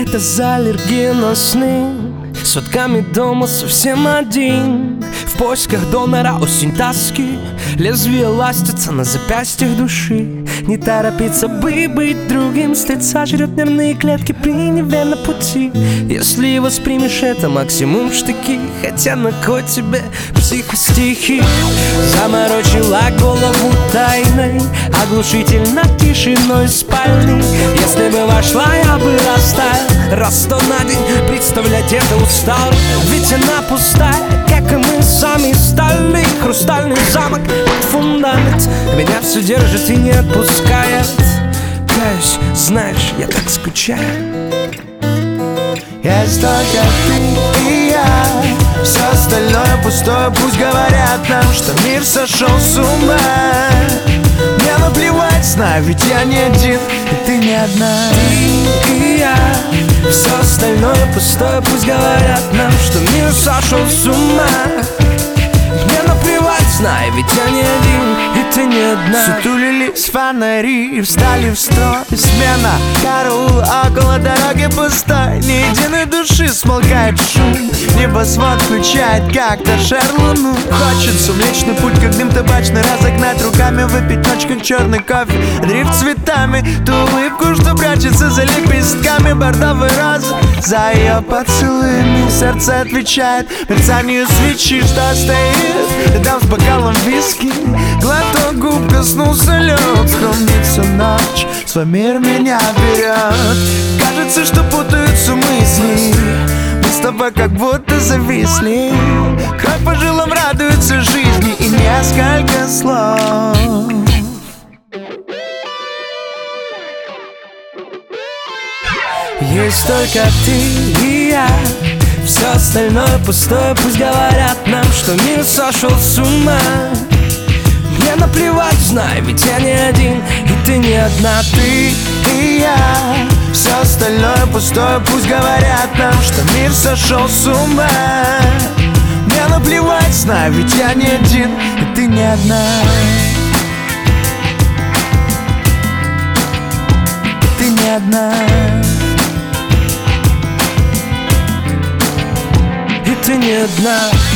это за аллергия на сны. Сутками дома совсем один, в поисках донора осень тоски. Лезвие ластится на запястьях души. Не торопиться бы быть другим, стыдца жрет нервные клетки при неверном пути. Если воспримешь это, максимум штыки. Хотя на кой тебе психостихи? Заморочила голову тайной, оглушительно тишиной спальни. Если бы вошла, я бы растаял раз сто на день, представлять это устал. Ведь она пустая, как и мы сами стали. Хрустальный замок под фундамент меня все держит и не отпускает. Каюсь, знаешь, я так скучаю. Есть только ты и я, все остальное пустое. Пусть говорят нам, что мир сошел с ума. Мне наплевать, знаю, ведь я не один, и ты не одна. Ты и я, все остальное пустое. Пусть говорят нам, что мир сошел с ума. Мне наплевать, знаю, ведь я не один, и ты не одна. Сутулились фонари, встали в строй. Смена караула около дороги пустой. Ни единой души, смолкает шум. Небосвод включает как-то шар луну. Хочется Млечный Путь, как дым табачный, разогнать руками, выпить ночь, как черный кофе. Дрифт цветами, ту улыбку, что прячется за лепестками бордовой розы. За ее поцелуями сердце отвечает мерцанию свечи, что стоит там с бокалом виски. Глоток губ коснулся лед, хранится ночь, свой мир меня берет. Кажется, что путаются мысли, мы с тобой как будто зависли. Кровь по жилам радуется жизни и несколько слов. Есть только ты и я, все остальное пустое. Пусть говорят нам, что мир сошел с ума. Мне наплевать, знаю, ведь я не один, и ты не одна. Ты и я, все остальное пустое. Пусть говорят нам, что мир сошел с ума. Мне наплевать, знаю, ведь я не один, и ты не одна. Ты не одна. И ты не одна.